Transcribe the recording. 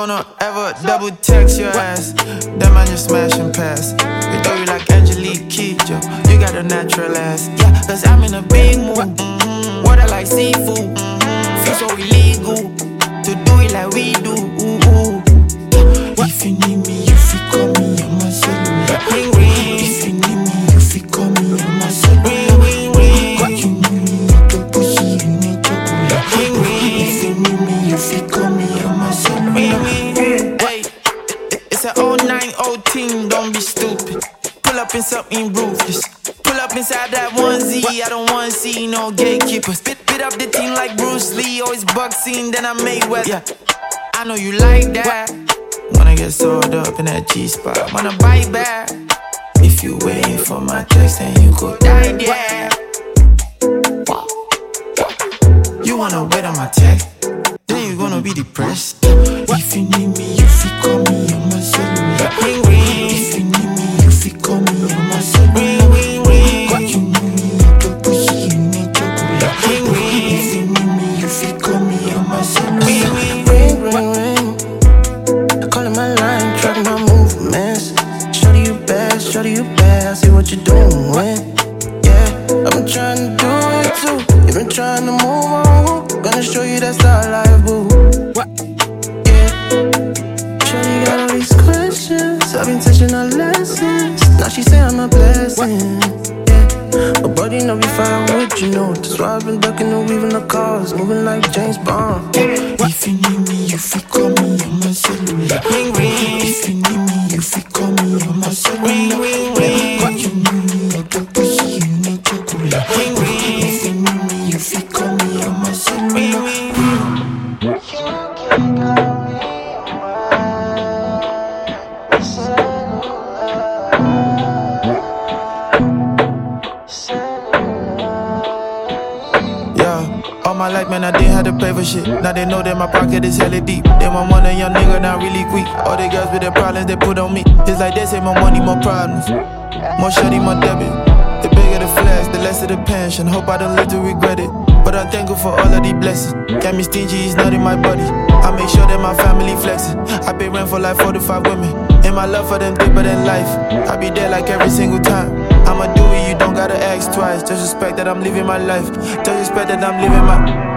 gonna ever double text your ass. Then man just smash and pass. We do you like Angelique Kidjo. You got a natural ass. Yeah, cause I'm in a big mood. Water like seafood. Feel so illegal to do it like we do. If you need me, you feel call me on my cellular. Ring ring. If you need me, you feel call me on my cellular. Ring ring. You need me, you don't pussy, you need chocolate. Ring ring. If you need me, you feel call me on my cellular. Ring ring. Hey, it's an 090 team, don't be stupid. Pull up in something ruthless. Pull up inside that onesie. I don't want to see no gatekeepers. Spit up the team like Bruce Lee. Always boxing, then I Mayweather. Yeah, I know you like that. Wanna get sold up in that G-spot. Wanna bite back. If you waiting for my text, then you go die there. You wanna wait on my text, then you gonna be depressed. If you need me, you feel call me on my cellular. Ring ring. If you need me, you feel call me on my cellular. Ring ring ring. You need me, you don't pussy, you need chocolate. Ring ring. If you need me, you feel call me on my cellular. Ring ring ring. Calling my line, tracking my movements. Shorty you bad, I see what you're doing. Yeah, I've been trying to do it too. You've been trying to move on. Gonna show you that's all life, boo. What? Yeah. Shorty got all these questions. I've been teaching her lessons. Now she say I'm a blessing. Yeah, but buddy know if I would, you know. That's why I've been ducking and weaving the cars, moving like James Bond. If you need me, you feel call me on my cellular. Ring ring. If you need me, you feel call me on my cellular. Ring ring ring. You need me, you don't pussy, you need chocolate. Ring ring. If you need me, you feel call me on my cellular. Ring ring. All my life, man, I didn't have to pay for shit. Now they know that my pocket is hella deep. They want one a young nigga, not really quick. All the girls with their problems, they put on me. It's like they say more money, more problems. More shorty, more debit. The bigger the flash, the less of the pension. Hope I don't live to regret it. But I'm thankful for all of these blessings. Got me stingy, it's not in my body. I make sure that my family flexing. I pay rent for like 45 women. And my love for them deeper than life. I be there like every single time. I'ma do it, you don't gotta ask twice. Just respect that I'm living my life. Just respect that I'm living my...